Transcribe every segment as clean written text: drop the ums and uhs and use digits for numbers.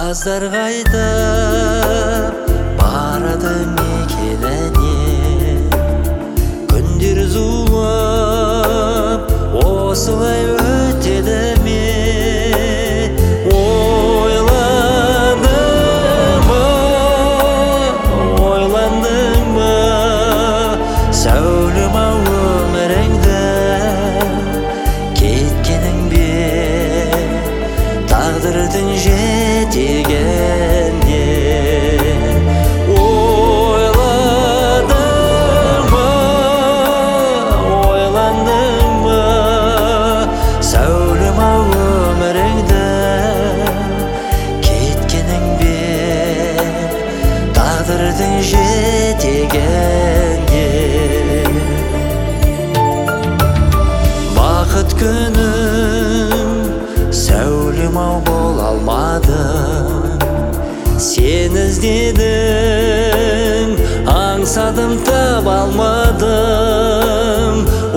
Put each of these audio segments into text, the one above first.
Қаздар қайтып барады мекеніне, күндер зулап осылай өтеді ме? Ойландың ба, сәулем-ау өміріңді кеткенің бе, тағдырдың жетегінде? Ойландың ба, сәулем-ау өміріңді кеткенің бе, тағдырдың жетегінде? Бақыт күнім сәулем-ау бола алмадым, сен іздедің, аңсадым, таба алмадым.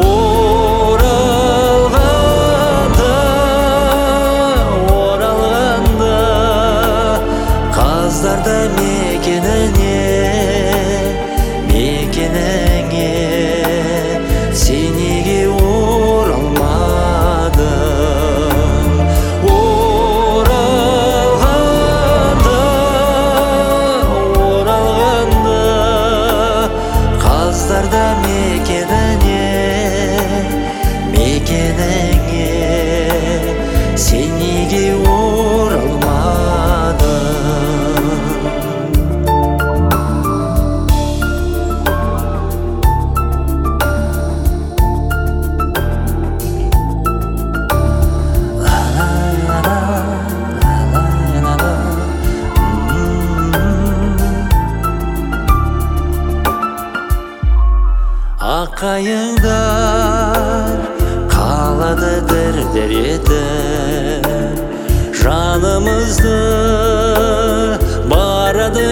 Оралғанда қаздарда мекеніңе, сен неге оралмадың? Оралғанда қаздарда мекеніңе, сен неге оралмадың? Аққайыңдар қалады дір-дір етіп, жанымызды барады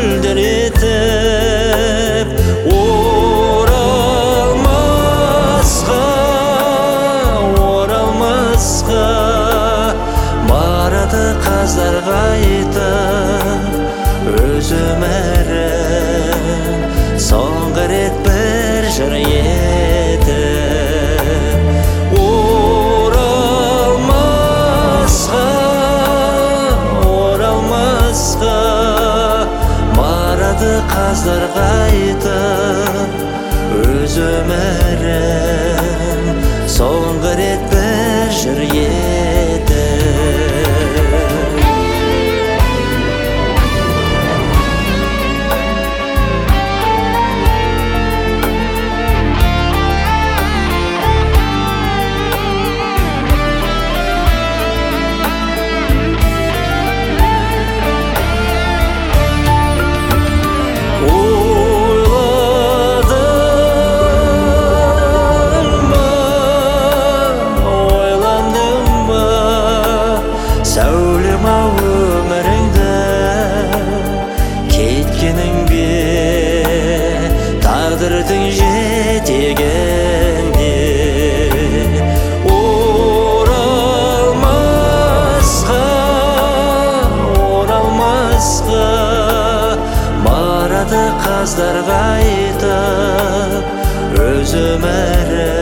күлдіретіп. Оралмасқа барады қаздар қайтып, өз өмірін соңғы рет бір жыр етіп. Оралмасқа барады қаздар қайтып, өз өмірін соңғы рет бір жыр етіп. Сәулем-ау өміріңді кеткенің бе, тағдырдың жетегінде? Оралмасқа барады қаздар қайтып, өз өмірін